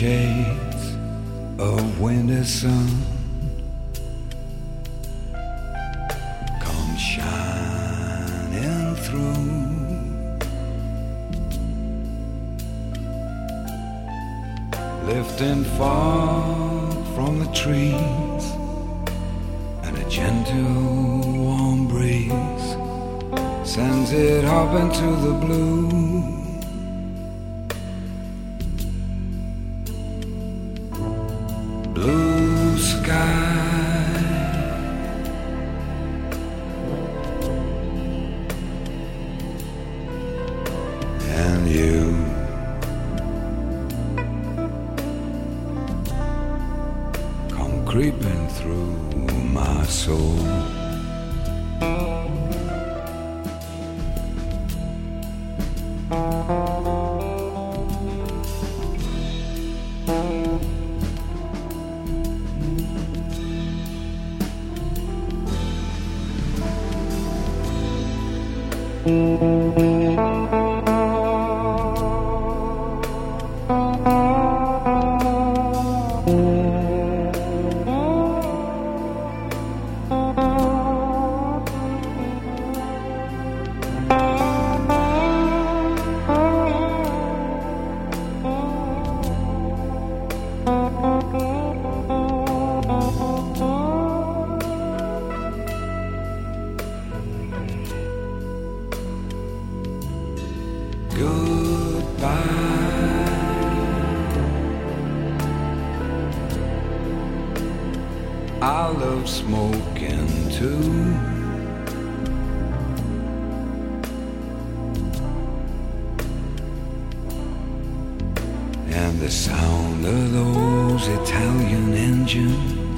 shades of winter sun come shining through. Lifting fog from the trees, and a gentle warm breeze sends it up into the blue. Blue sky, and you come creeping through my soul. I love smoking too. And the sound of those Italian engines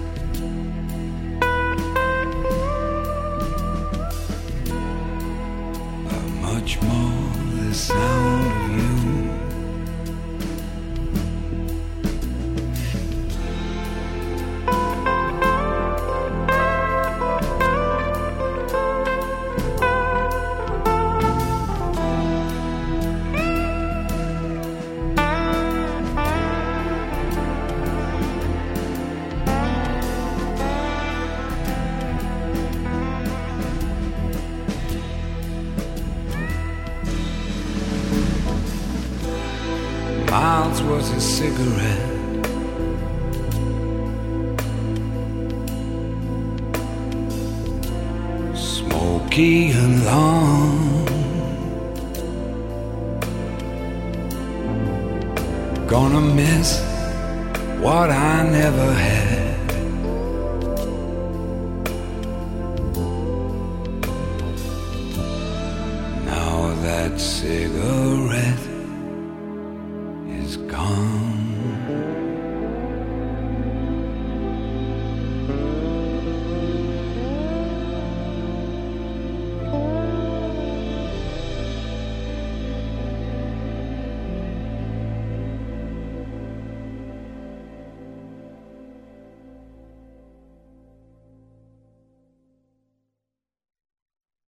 are much more the sound of you. Miles was a cigarette, smoky and long, gonna miss what I never had. Now that cigarette